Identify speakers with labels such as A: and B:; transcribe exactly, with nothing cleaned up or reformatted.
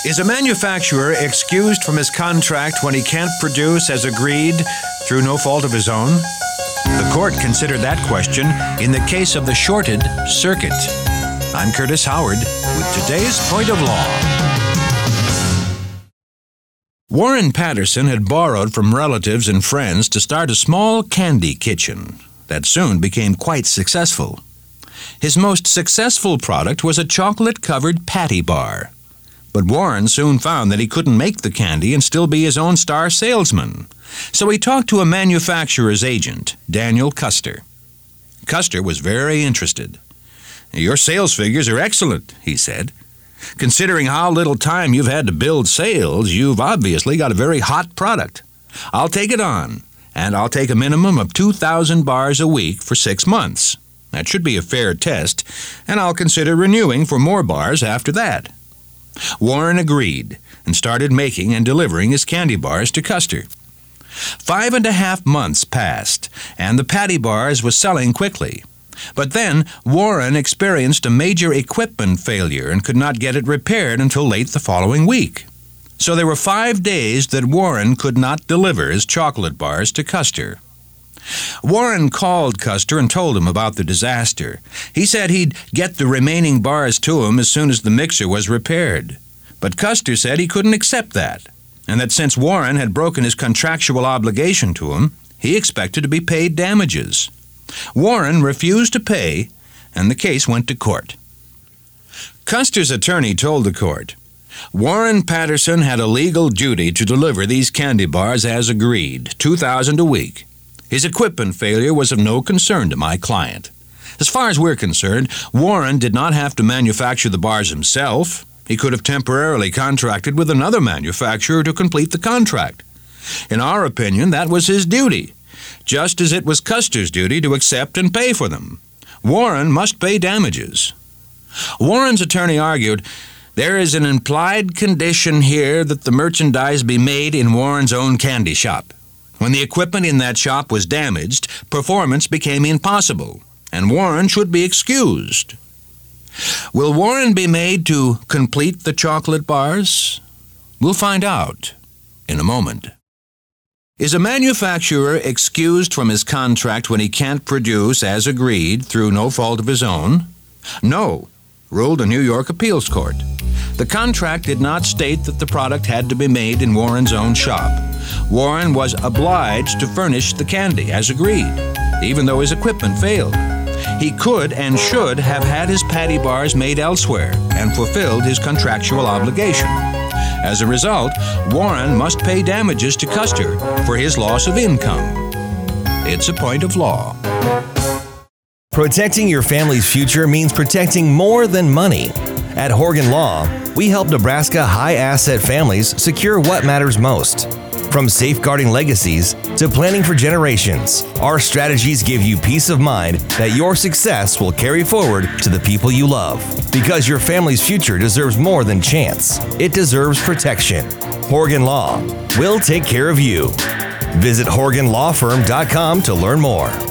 A: Is a manufacturer excused from his contract when he can't produce as agreed through no fault of his own? The court considered that question in the case of the shorted circuit. I'm Curtis Howard with today's Point of Law. Warren Patterson had borrowed from relatives and friends to start a small candy kitchen that soon became quite successful. His most successful product was a chocolate-covered patty bar. But Warren soon found that he couldn't make the candy and still be his own star salesman. So he talked to a manufacturer's agent, Daniel Custer. Custer was very interested. "Your sales figures are excellent," he said. "Considering how little time you've had to build sales, you've obviously got a very hot product. I'll take it on, and I'll take a minimum of two thousand bars a week for six months. That should be a fair test, and I'll consider renewing for more bars after that." Warren agreed and started making and delivering his candy bars to Custer. Five and a half months passed, and the patty bars was selling quickly. But then Warren experienced a major equipment failure and could not get it repaired until late the following week. So there were five days that Warren could not deliver his chocolate bars to Custer. Warren called Custer and told him about the disaster. He said he'd get the remaining bars to him as soon as the mixer was repaired. But Custer said he couldn't accept that, and that since Warren had broken his contractual obligation to him, he expected to be paid damages. Warren refused to pay, and the case went to court. Custer's attorney told the court, "Warren Patterson had a legal duty to deliver these candy bars as agreed, two thousand a week. His equipment failure was of no concern to my client. As far as we're concerned, Warren did not have to manufacture the bars himself. He could have temporarily contracted with another manufacturer to complete the contract. In our opinion, that was his duty, just as it was Custer's duty to accept and pay for them. Warren must pay damages." Warren's attorney argued, "There is an implied condition here that the merchandise be made in Warren's own candy shop. When the equipment in that shop was damaged, performance became impossible, and Warren should be excused." Will Warren be made to complete the chocolate bars? We'll find out in a moment. Is a manufacturer excused from his contract when he can't produce as agreed through no fault of his own? No, ruled a New York appeals court. The contract did not state that the product had to be made in Warren's own shop. Warren was obliged to furnish the candy as agreed, even though his equipment failed. He could and should have had his patty bars made elsewhere and fulfilled his contractual obligation. As a result, Warren must pay damages to Custer for his loss of income. It's a point of law.
B: Protecting your family's future means protecting more than money. At Horgan Law, we help Nebraska high-asset families secure what matters most. From safeguarding legacies to planning for generations, our strategies give you peace of mind that your success will carry forward to the people you love. Because your family's future deserves more than chance. It deserves protection. Horgan Law will take care of you. Visit Horgan Law Firm dot com to learn more.